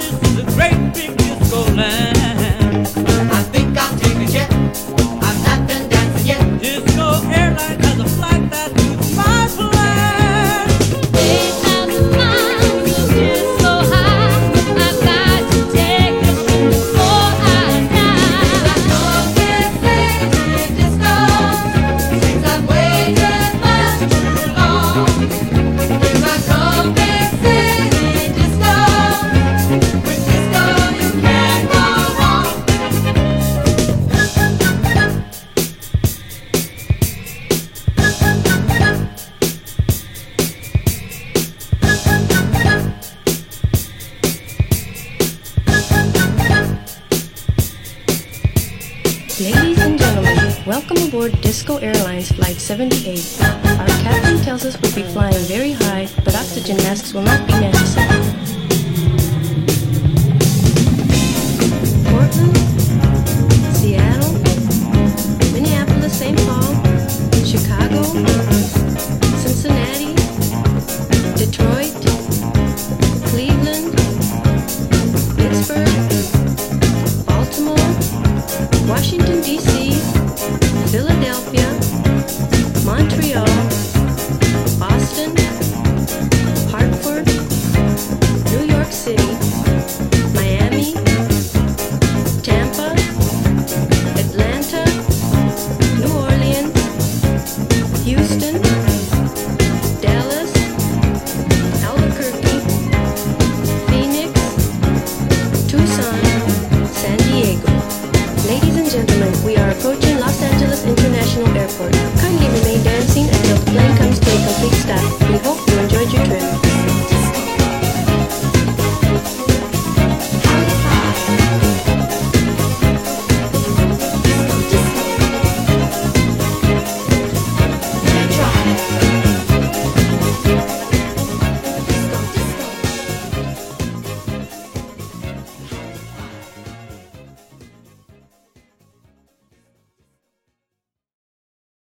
Ladies and gentlemen, welcome aboard Disco Airlines Flight 78. Our captain tells us we'll be flying very high, but oxygen masks will not be necessary. Portland, Seattle, Minneapolis, St. Paul, Chicago, Cincinnati, Detroit, Cleveland, Pittsburgh, Baltimore, Washington, D.C., Philadelphia, Montreal, Boston, Hartford, New York City, Miami, Tampa, Atlanta, New Orleans, Houston, Dallas, Albuquerque, Phoenix, Tucson, San Diego. Ladies and gentlemen, we are approaching Los Angeles International Airport. Kindly remain dancing until the plane comes to a complete stop. We hope